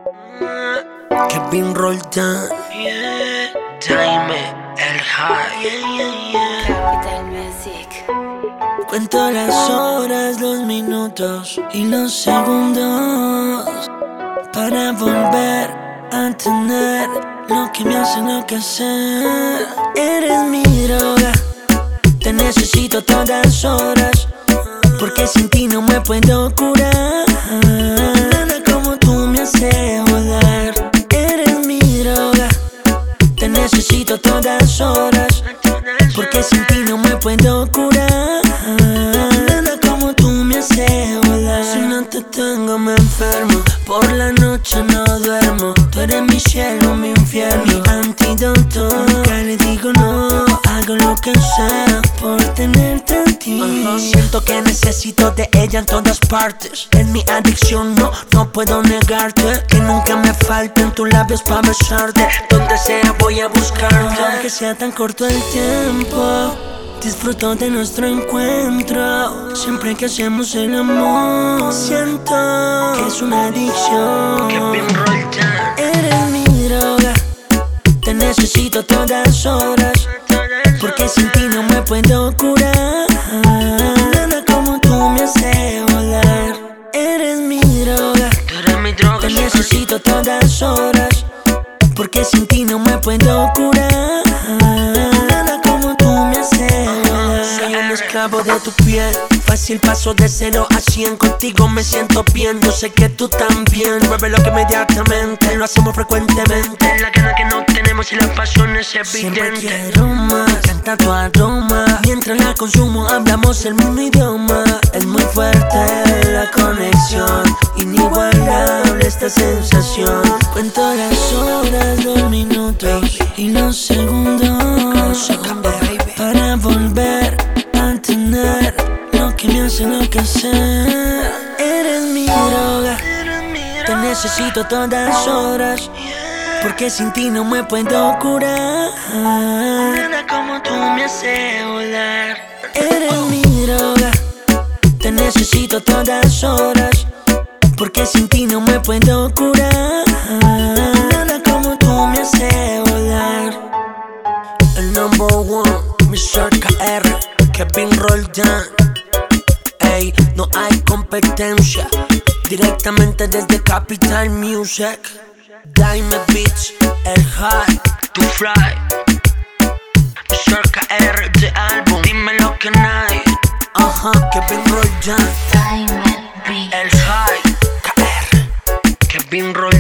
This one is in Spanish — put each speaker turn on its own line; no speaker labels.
Kevin Roldán, Jaime, el high.
Capital Music.
Cuento las horas, los minutos y los segundos para volver a tener lo que me hace enloquecer. Eres mi droga, te necesito todas horas, porque sin ti no me puedo curar. Nada como tú me hace volar. Eres mi droga, te necesito todas horas, porque sin ti no me puedo curar. Nada como tú me hace volar. Si no te tengo me enfermo, por la noche no duermo. Tú eres mi cielo, mi infierno, mi antídoto. Nunca le digo no, hago lo que sea por tenerte a ti. Siento que necesito de ella en todas partes. Es mi adicción, no puedo negarte. Que nunca me falten tus labios para besarte. Donde sea voy a buscarte. Aunque sea tan corto el tiempo, disfruto de nuestro encuentro. Siempre que hacemos el amor, siento que es una adicción. Eres mi droga, te necesito todas horas, porque sin ti no me puedo curar. Nada como tú me hace volar. Eres mi droga, te necesito todas horas, porque sin ti no me puedo curar. Nada como tú me hace volar. Soy un esclavo de tu piel, fácil paso de 0 a 100. Contigo me siento bien, yo sé que tú también. Mueve lo que inmediatamente, lo hacemos frecuentemente. La gana que no tenemos y la pasión es evidente. Siempre quiero más, canta tu aroma. Mientras la consumo hablamos el mismo idioma. Es muy fuerte la conexión, inigualable esta sensación. Cuento las horas, los minutos y los segundos para volver a tener lo que me hace enloquecer. Eres mi droga, te necesito todas horas, porque sin ti no me puedo curar. Nada como tú me hace volar. Eres mi droga, te necesito todas horas, porque sin ti no me puedo curar. Nada como tú me hace volar. El number one, Mr. KR, Kevin Roldán. Ey, no hay competencia. Directamente desde Capital Music. Diamond Beats, el high, to fly. Mr. KR de álbum, dime lo que nadie. Kevin Roldán,
Diamond Beats.
el high, KR, Kevin Roldán.